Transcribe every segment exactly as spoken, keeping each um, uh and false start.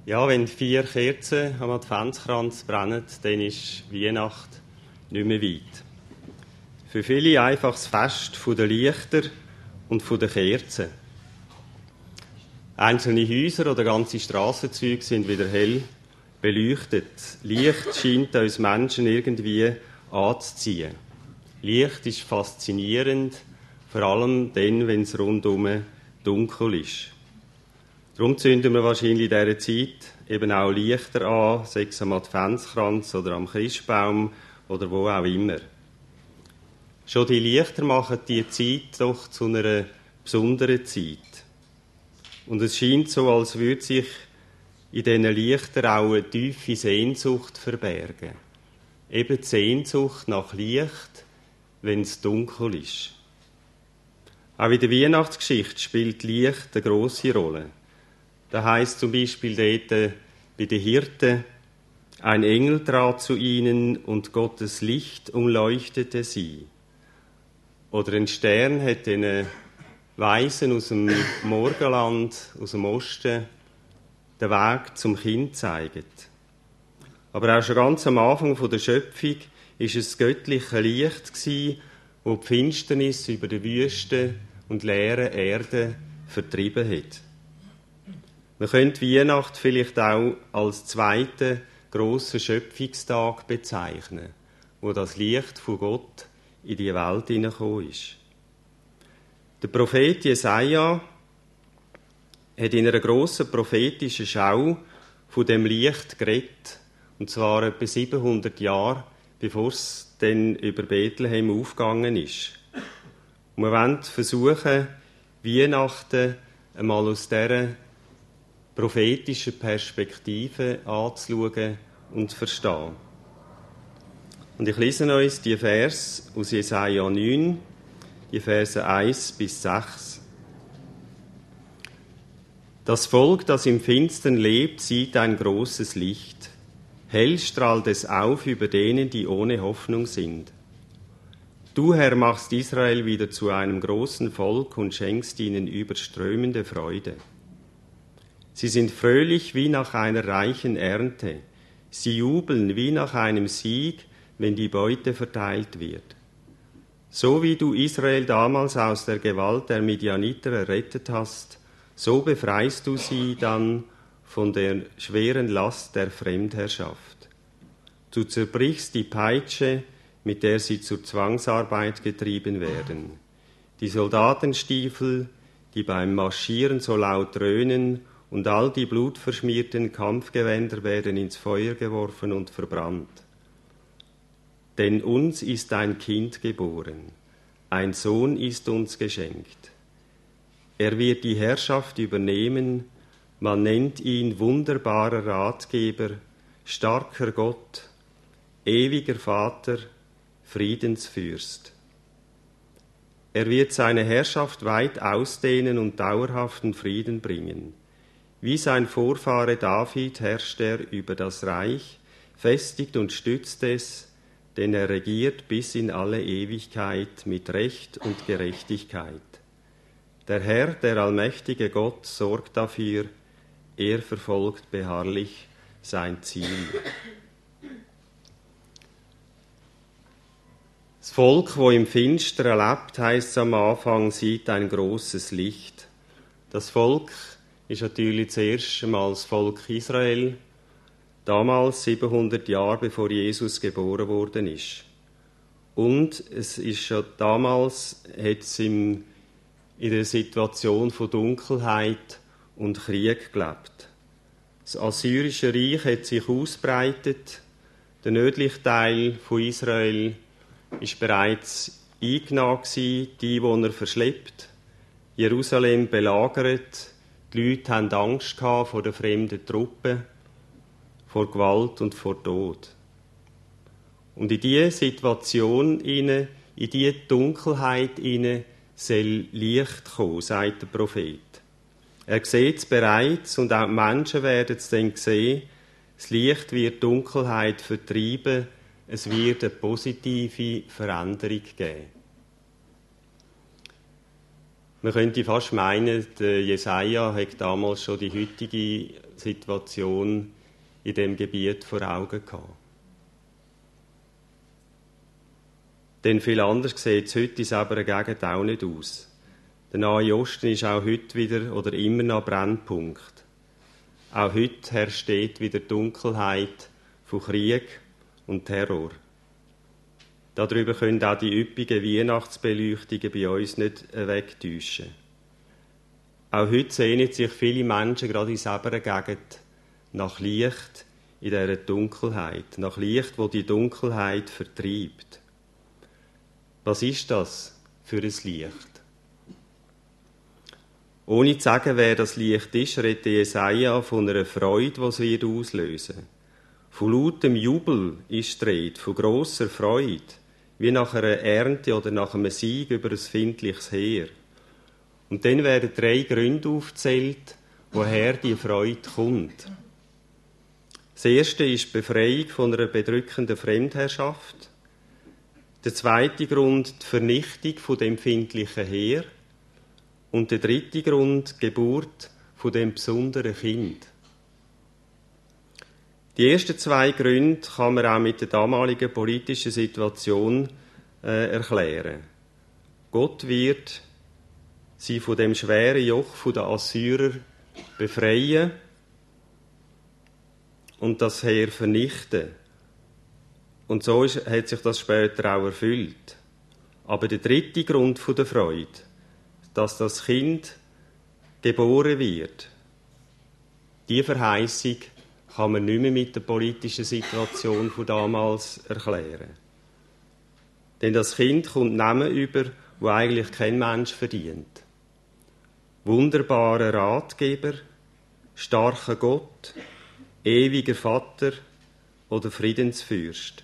Ja, wenn vier Kerzen am Adventskranz brennen, dann ist Weihnacht nicht mehr weit. Für viele einfach das Fest der Lichter und der Kerzen. Einzelne Häuser oder ganze Strassenzüge sind wieder hell beleuchtet. Licht scheint uns Menschen irgendwie anzuziehen. Licht ist faszinierend, vor allem dann, wenn es rundum dunkel ist. Darum zünden wir wahrscheinlich in dieser Zeit eben auch Lichter an, sei es am Adventskranz oder am Christbaum oder wo auch immer. Schon die Lichter machen die Zeit doch zu einer besonderen Zeit. Und es scheint so, als würde sich in diesen Lichtern auch eine tiefe Sehnsucht verbergen. Eben die Sehnsucht nach Licht, wenn es dunkel ist. Auch in der Weihnachtsgeschichte spielt Licht eine grosse Rolle. Da heisst zum Beispiel dort bei den Hirten, ein Engel trat zu ihnen und Gottes Licht umleuchtete sie. Oder ein Stern hat den Weisen aus dem Morgenland, aus dem Osten, den Weg zum Kind gezeigt. Aber auch schon ganz am Anfang der Schöpfung war es das göttliche Licht, das die Finsternis über die Wüste und leere Erde vertrieben hat. Man könnte Weihnacht vielleicht auch als zweiten grossen Schöpfungstag bezeichnen, wo das Licht von Gott in die Welt hineingekommen ist. Der Prophet Jesaja hat in einer grossen prophetischen Schau von dem Licht geredet, und zwar etwa siebenhundert Jahre, bevor es dann über Bethlehem aufgegangen ist. Und wir wollen versuchen, Weihnachten einmal aus dieser prophetische Perspektive anzuschauen und zu verstehen. Und ich lese uns die Verse aus Jesaja neun, die Verse eins bis sechs. Das Volk, das im Finstern lebt, sieht ein großes Licht. Hell strahlt es auf über denen, die ohne Hoffnung sind. Du, Herr, machst Israel wieder zu einem großen Volk und schenkst ihnen überströmende Freude. Sie sind fröhlich wie nach einer reichen Ernte. Sie jubeln wie nach einem Sieg, wenn die Beute verteilt wird. So wie du Israel damals aus der Gewalt der Midianiter errettet hast, so befreist du sie dann von der schweren Last der Fremdherrschaft. Du zerbrichst die Peitsche, mit der sie zur Zwangsarbeit getrieben werden. Die Soldatenstiefel, die beim Marschieren so laut dröhnen, und all die blutverschmierten Kampfgewänder werden ins Feuer geworfen und verbrannt. Denn uns ist ein Kind geboren, ein Sohn ist uns geschenkt. Er wird die Herrschaft übernehmen, man nennt ihn wunderbarer Ratgeber, starker Gott, ewiger Vater, Friedensfürst. Er wird seine Herrschaft weit ausdehnen und dauerhaften Frieden bringen. Wie sein Vorfahre David herrscht er über das Reich, festigt und stützt es, denn er regiert bis in alle Ewigkeit mit Recht und Gerechtigkeit. Der Herr, der allmächtige Gott, sorgt dafür, er verfolgt beharrlich sein Ziel. Das Volk, das im Finstern lebt, heisst es am Anfang, sieht ein großes Licht. Das Volk ist natürlich zuerst einmal das Volk Israel, damals siebenhundert Jahre bevor Jesus geboren worden ist. Und es ist schon damals, hat es im, in der Situation von Dunkelheit und Krieg gelebt. Das Assyrische Reich hat sich ausbreitet, der nördliche Teil von Israel ist bereits eingenommen, die Einwohner verschleppt, Jerusalem belagert. Die Leute hatten Angst vor den fremden Truppen, vor Gewalt und vor Tod. Und in diese Situation, in diese Dunkelheit soll Licht kommen, sagt der Prophet. Er sieht es bereits und auch die Menschen werden es dann sehen. Das Licht wird Dunkelheit vertreiben, es wird eine positive Veränderung geben. Man könnte fast meinen, der Jesaja hat damals schon die heutige Situation in dem Gebiet vor Augen gehabt. Denn viel anders sieht es heute in selber Gegend auch nicht aus. Der Nahe Osten ist auch heute wieder oder immer noch Brennpunkt. Auch heute herrscht dort wieder Dunkelheit von Krieg und Terror. Darüber können auch die üppigen Weihnachtsbeleuchtungen bei uns nicht wegtäuschen. Auch heute sehnen sich viele Menschen, gerade in selber Gegend, nach Licht in dieser Dunkelheit. Nach Licht, wo die Dunkelheit vertreibt. Was ist das für ein Licht? Ohne zu sagen, wer das Licht ist, redet Jesaja von einer Freude, die es wird auslösen. Von lautem Jubel ist die Rede, von grosser Freude, wie nach einer Ernte oder nach einem Sieg über ein findliches Heer. Und dann werden drei Gründe aufgezählt, woher die Freude kommt. Das erste ist die Befreiung von einer bedrückenden Fremdherrschaft. Der zweite Grund die Vernichtung von dem empfindlichen Heer. Und der dritte Grund die Geburt von dem besonderen Kind. Die ersten zwei Gründe kann man auch mit der damaligen politischen Situation äh, erklären. Gott wird sie von dem schweren Joch der Assyrer befreien und das Heer vernichten. Und so ist, hat sich das später auch erfüllt. Aber der dritte Grund der Freude, dass das Kind geboren wird, die Verheißung kann man nicht mehr mit der politischen Situation von damals erklären. Denn das Kind kommt Namen über, wo eigentlich kein Mensch verdient. Wunderbarer Ratgeber, starker Gott, ewiger Vater oder Friedensfürst.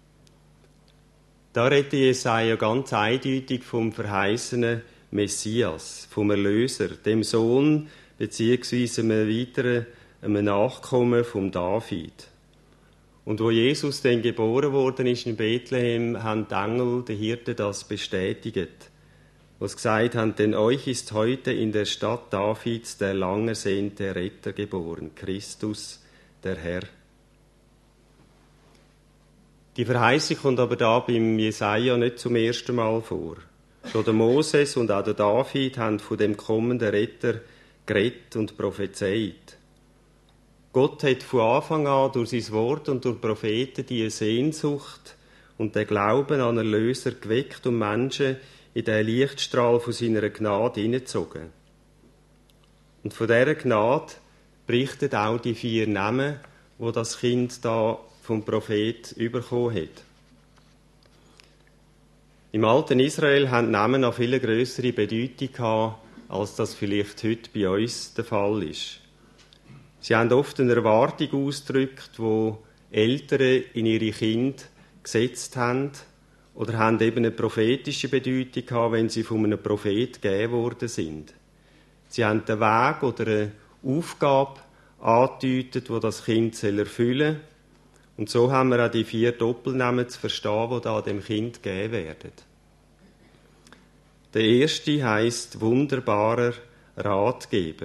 Da redet Jesaja ganz eindeutig vom verheißenen Messias, vom Erlöser, dem Sohn beziehungsweise einem weiteren einem Nachkommen von David. Und wo Jesus dann geboren worden ist in Bethlehem, haben die Engel, die Hirten, das bestätigt. Was gesagt haben, denn euch ist heute in der Stadt Davids der lang ersehnte Retter geboren, Christus, der Herr. Die Verheißung kommt aber da beim Jesaja nicht zum ersten Mal vor. Schon der Moses und auch der David haben von dem kommenden Retter geredet und prophezeit. Gott hat von Anfang an durch sein Wort und durch Propheten die Sehnsucht und den Glauben an einen Erlöser geweckt und Menschen in den Lichtstrahl von seiner Gnade hineingezogen. Und von dieser Gnade berichten auch die vier Namen, wo das Kind da vom Prophet bekommen hat. Im alten Israel haben die Namen eine viel grössere Bedeutung gehabt, als das vielleicht heute bei uns der Fall ist. Sie haben oft eine Erwartung ausgedrückt, die Eltern in ihre Kinder gesetzt haben, oder haben eben eine prophetische Bedeutung gehabt, wenn sie von einem Prophet gegeben worden sind. Sie haben den Weg oder eine Aufgabe angedeutet, die das Kind erfüllen soll. Und so haben wir auch die vier Doppelnamen zu verstehen, die da dem Kind gegeben werden. Der erste heisst wunderbarer Ratgeber.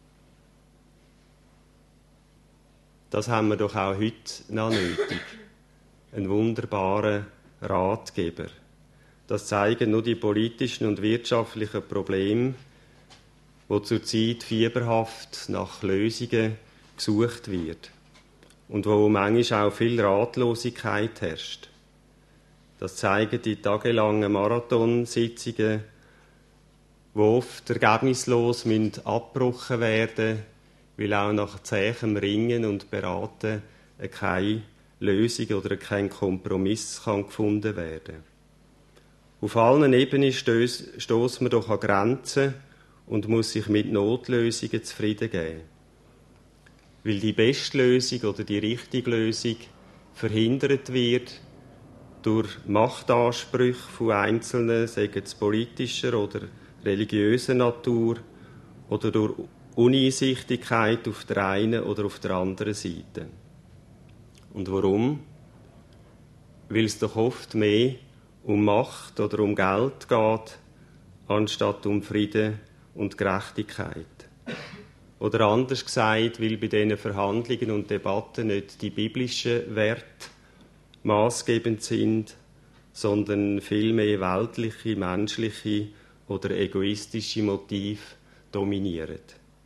Das haben wir doch auch heute noch nötig. Ein wunderbarer Ratgeber. Das zeigen nur die politischen und wirtschaftlichen Probleme, wo zurzeit fieberhaft nach Lösungen gesucht wird und wo manchmal auch viel Ratlosigkeit herrscht. Das zeigen die tagelangen Marathonsitzungen, die oft ergebnislos abgebrochen werden, weil auch nach zähem Ringen und Beraten keine Lösung oder kein Kompromiss kann gefunden werden. Auf allen Ebenen stößt man doch an Grenzen und muss sich mit Notlösungen zufrieden geben. Weil die beste Lösung oder die richtige Lösung verhindert wird durch Machtansprüche von Einzelnen, sei es politischer oder religiöser Natur, oder durch Uneinsichtigkeit auf der einen oder auf der anderen Seite. Und warum? Weil es doch oft mehr um Macht oder um Geld geht, anstatt um Frieden und Gerechtigkeit. Oder anders gesagt, weil bei diesen Verhandlungen und Debatten nicht die biblischen Werte maßgebend sind, sondern vielmehr weltliche, menschliche oder egoistische Motive dominieren.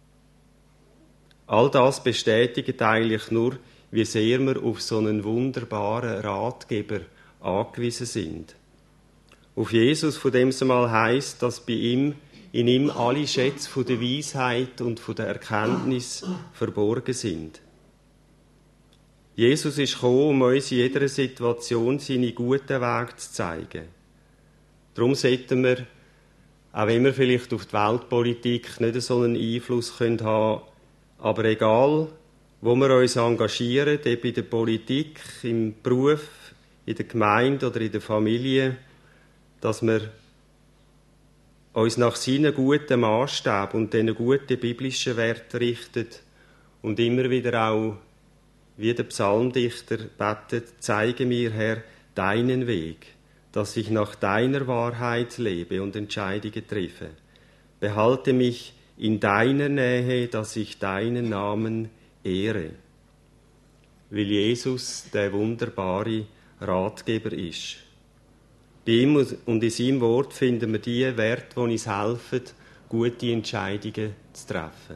All das bestätigt eigentlich nur, wie sehr wir auf so einen wunderbaren Ratgeber angewiesen sind. Auf Jesus, von dem es einmal heisst, dass bei ihm, in ihm alle Schätze von der Weisheit und von der Erkenntnis verborgen sind. Jesus ist gekommen, um uns in jeder Situation seine guten Wege zu zeigen. Darum sollten wir, auch wenn wir vielleicht auf die Weltpolitik nicht so einen Einfluss haben können, aber egal, wo wir uns engagieren, ob in der Politik, im Beruf, in der Gemeinde oder in der Familie, dass wir uns nach seinen guten Maßstäben und diesen guten biblischen Werten richten und immer wieder auch, wie der Psalmdichter betet, zeige mir, Herr, deinen Weg, dass ich nach deiner Wahrheit lebe und Entscheidungen treffe. Behalte mich in deiner Nähe, dass ich deinen Namen ehre. Weil Jesus der wunderbare Ratgeber ist. Bei ihm und in seinem Wort finden wir die Werte, die uns helfen, gute Entscheidungen zu treffen.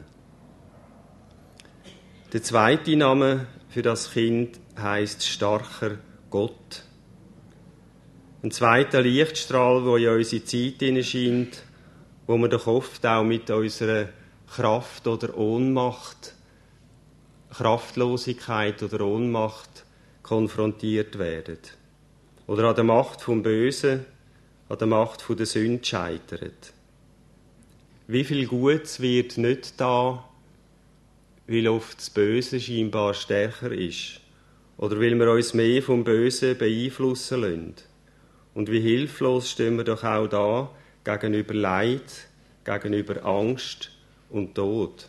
Der zweite Name für das Kind heisst starker Gott. Ein zweiter Lichtstrahl, der in unsere Zeit hineinscheint, wo wir doch oft auch mit unserer Kraft oder Ohnmacht, Kraftlosigkeit oder Ohnmacht konfrontiert werden. Oder an der Macht vom Bösen, an der Macht von der Sünde scheitert. Wie viel Gutes wird nicht da, weil oft das Böse scheinbar stärker ist. Oder weil wir uns mehr vom Bösen beeinflussen lassen. Und wie hilflos stehen wir doch auch da gegenüber Leid, gegenüber Angst und Tod.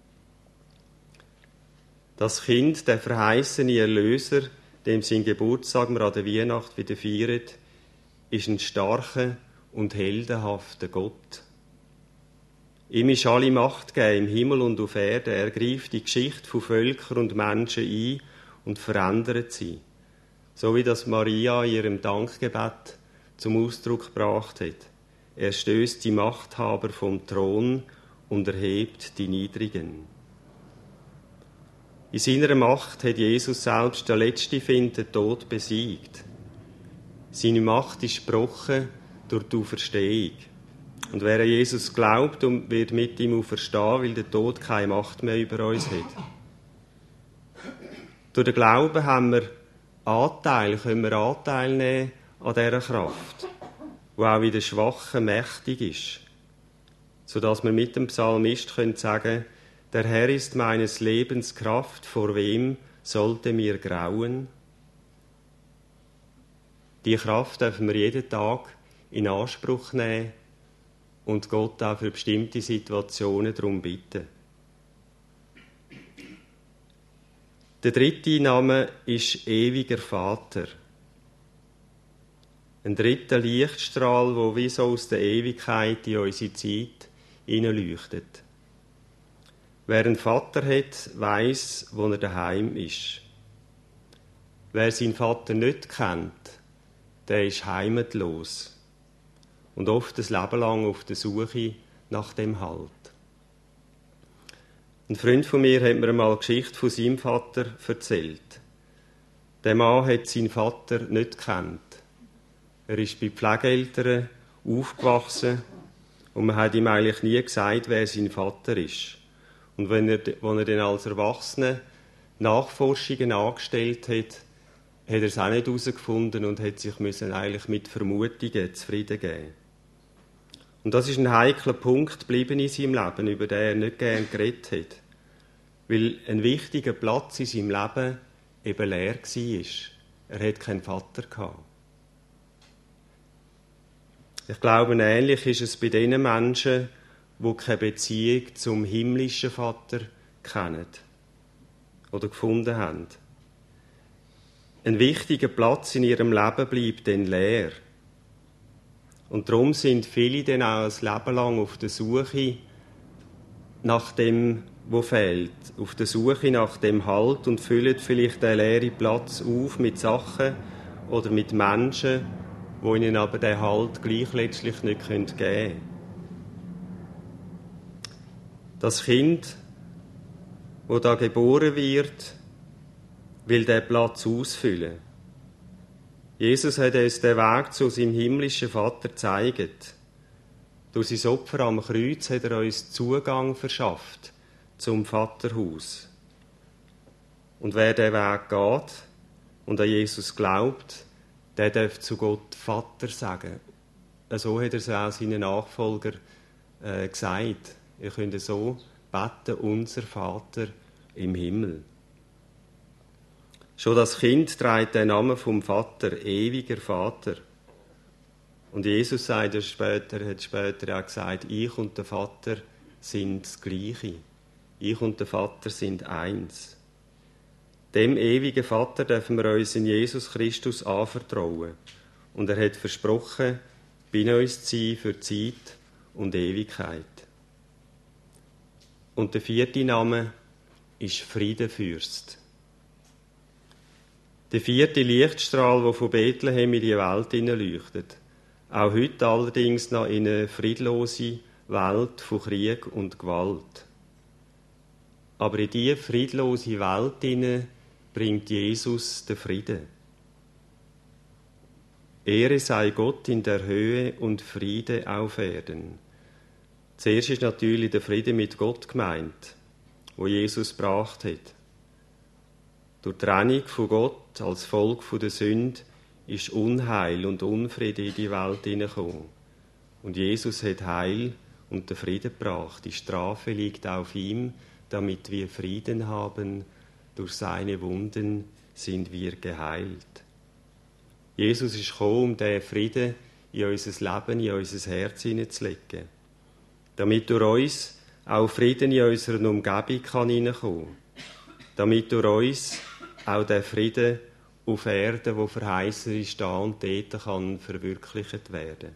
Das Kind, der verheißene Erlöser, dem sein Geburtstag wir an der Weihnacht wieder feiern, ist ein starker und heldenhafter Gott. Ihm ist alle Macht gegeben, im Himmel und auf Erde. Er greift die Geschichte von Völkern und Menschen ein und verändert sie. So wie das Maria in ihrem Dankgebet zum Ausdruck gebracht hat. Er stößt die Machthaber vom Thron und erhebt die Niedrigen. In seiner Macht hat Jesus selbst der letzte Find, den Tod, besiegt. Seine Macht ist gebrochen durch die Auferstehung. Und wer an Jesus glaubt, wird mit ihm auferstehen, weil der Tod keine Macht mehr über uns hat. Durch den Glauben haben wir Anteil, können wir Anteil nehmen an dieser Kraft, die auch in den Schwachen mächtig ist. Sodass wir mit dem Psalmist können sagen, der Herr ist meines Lebens Kraft, vor wem sollte mir grauen? Die Kraft dürfen wir jeden Tag in Anspruch nehmen und Gott auch für bestimmte Situationen darum bitten. Der dritte Name ist ewiger Vater. Ein dritter Lichtstrahl, der wie so aus der Ewigkeit in unsere Zeit hineinleuchtet. Wer einen Vater hat, weiss, wo er daheim ist. Wer seinen Vater nicht kennt, der ist heimatlos und oft ein Leben lang auf der Suche nach dem Halt. Ein Freund von mir hat mir einmal eine Geschichte von seinem Vater erzählt. Der Mann hat seinen Vater nicht gekannt. Er ist bei Pflegeeltern aufgewachsen und man hat ihm eigentlich nie gesagt, wer sein Vater ist. Und wenn er, wenn er dann als Erwachsener Nachforschungen angestellt hat, hat er es auch nicht herausgefunden und hat sich müssen eigentlich mit Vermutungen zufrieden geben. Und das ist ein heikler Punkt geblieben in seinem Leben, über den er nicht gern geredet hat. Weil ein wichtiger Platz in seinem Leben eben leer war. Er hatte keinen Vater gehabt. Ich glaube, ähnlich ist es bei den Menschen, die keine Beziehung zum himmlischen Vater kennen oder gefunden haben. Ein wichtiger Platz in ihrem Leben bleibt dann leer. Und darum sind viele dann auch ein Leben lang auf der Suche nach dem, was fehlt. Auf der Suche nach dem Halt und füllen vielleicht den leeren Platz auf mit Sachen oder mit Menschen, die ihnen aber den Halt gleich letztlich nicht geben können. Das Kind, das da geboren wird, will diesen Platz ausfüllen. Jesus hat uns den Weg zu seinem himmlischen Vater gezeigt. Durch sein Opfer am Kreuz hat er uns Zugang verschafft zum Vaterhaus. Und wer diesen Weg geht und an Jesus glaubt, der darf zu Gott Vater sagen. So hat er es auch seinen Nachfolgern äh, gesagt. Ihr könnt so beten, unser Vater im Himmel. Schon das Kind trägt den Namen vom Vater, ewiger Vater. Und Jesus sagt er später, hat später auch gesagt, ich und der Vater sind das Gleiche. Ich und der Vater sind eins. Dem ewigen Vater dürfen wir uns in Jesus Christus anvertrauen. Und er hat versprochen, bei uns zu sein für Zeit und Ewigkeit. Und der vierte Name ist Friedenfürst. Der vierte Lichtstrahl, der von Bethlehem in die Welt hineinleuchtet. Auch heute allerdings noch in eine friedlose Welt von Krieg und Gewalt. Aber in diese friedlose Welt hinein bringt Jesus den Frieden. Ehre sei Gott in der Höhe und Friede auf Erden. Zuerst ist natürlich der Friede mit Gott gemeint, wo Jesus gebracht hat. Durch die Trennung von Gott als Folge der Sünde ist Unheil und Unfriede in die Welt hineingekommen. Und Jesus hat Heil und den Frieden gebracht. Die Strafe liegt auf ihm, damit wir Frieden haben. Durch seine Wunden sind wir geheilt. Jesus ist gekommen, um diesen Frieden in unser Leben, in unser Herz hineinzulegen. Damit durch uns auch Frieden in unserer Umgebung kann hineinkommen kann. Damit durch uns auch der Frieden auf Erden, der verheißen ist, da und dort kann verwirklicht werden.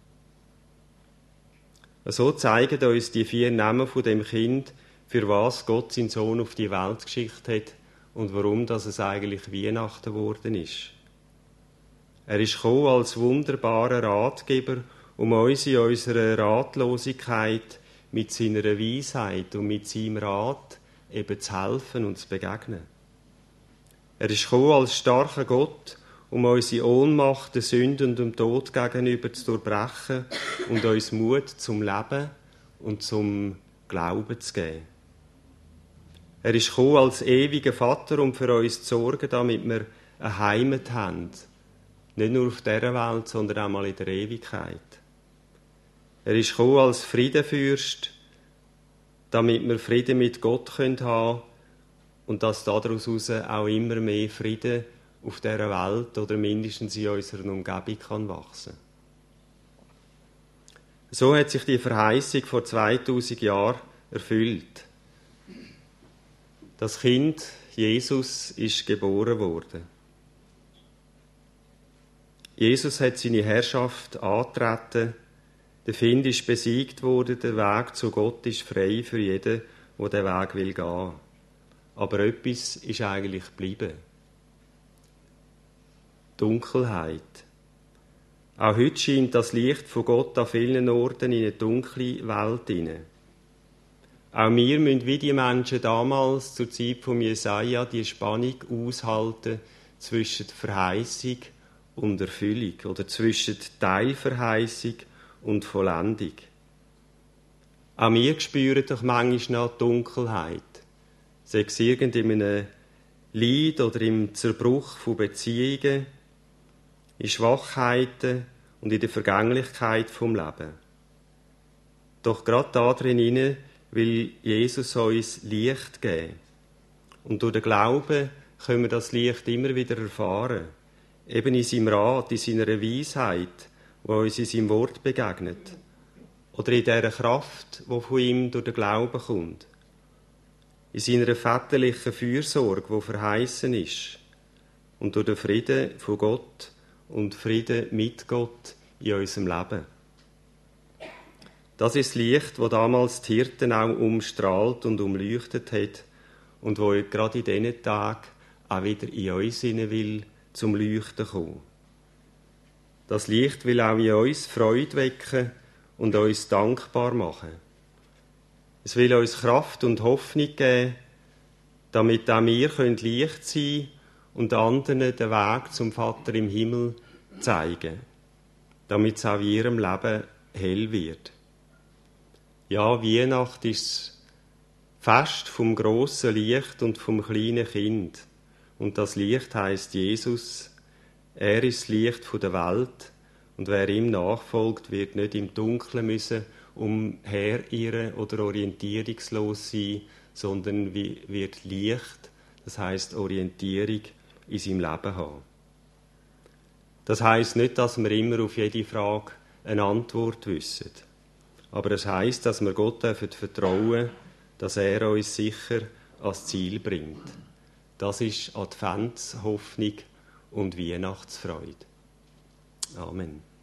So zeigen uns die vier Namen von dem Kind, für was Gott seinen Sohn auf die Welt geschickt hat und warum das es eigentlich Weihnachten geworden ist. Er ist gekommen als wunderbarer Ratgeber, um uns in unserer Ratlosigkeit mit seiner Weisheit und mit seinem Rat eben zu helfen und zu begegnen. Er ist gekommen als starker Gott, um unsere Ohnmacht, der Sünde und dem Tod gegenüber zu durchbrechen und uns Mut zum Leben und zum Glauben zu geben. Er ist gekommen als ewiger Vater, um für uns zu sorgen, damit wir eine Heimat haben. Nicht nur auf dieser Welt, sondern auch mal in der Ewigkeit. Er ist gekommen als Friedenfürst, damit wir Frieden mit Gott haben können und dass daraus auch immer mehr Frieden auf dieser Welt oder mindestens in unserer Umgebung kann wachsen. So hat sich die Verheißung vor zweitausend Jahren erfüllt. Das Kind Jesus ist geboren worden. Jesus hat seine Herrschaft angetreten. Der Find ist besiegt worden, der Weg zu Gott ist frei für jeden, der den Weg will gehen. Aber etwas ist eigentlich geblieben. Dunkelheit. Auch heute scheint das Licht von Gott an vielen Orten in eine dunkle Welt hinein. Auch wir müssen wie die Menschen damals zur Zeit von Jesaja die Spannung aushalten zwischen Verheißung und Erfüllung oder zwischen Teilverheißung und Vollendung. Auch wir spüren doch manchmal noch Dunkelheit. Sei es irgend in einem Leid oder im Zerbruch von Beziehungen, in Schwachheiten und in der Vergänglichkeit vom Leben. Doch gerade da drin will Jesus uns Licht geben. Und durch den Glauben können wir das Licht immer wieder erfahren. Eben in seinem Rat, in seiner Weisheit, die uns in seinem Wort begegnet. Oder in dieser Kraft, die von ihm durch den Glauben kommt. In seiner väterlichen Fürsorge, die verheißen ist. Und durch den Frieden von Gott und Frieden mit Gott in unserem Leben. Das ist das Licht, das damals die Hirten auch umstrahlt und umleuchtet hat und wo gerade in diesen Tagen auch wieder in uns hinein will, zum Leuchten kommen. Das Licht will auch in uns Freude wecken und uns dankbar machen. Es will uns Kraft und Hoffnung geben, damit auch wir Licht sein können und anderen den Weg zum Vater im Himmel zeigen, damit es auch in ihrem Leben hell wird. Ja, Weihnacht ist das Fest vom grossen Licht und vom kleinen Kind. Und das Licht heisst Jesus. Er ist das Licht der Welt. Und wer ihm nachfolgt, wird nicht im Dunkeln müssen umherirren oder orientierungslos sein, sondern wird Licht, das heisst Orientierung, in seinem Leben haben. Das heisst nicht, dass wir immer auf jede Frage eine Antwort wissen. Aber es heisst, dass wir Gott vertrauen dürfen, dass er uns sicher ans Ziel bringt. Das ist Adventshoffnung und Weihnachtsfreude. Amen.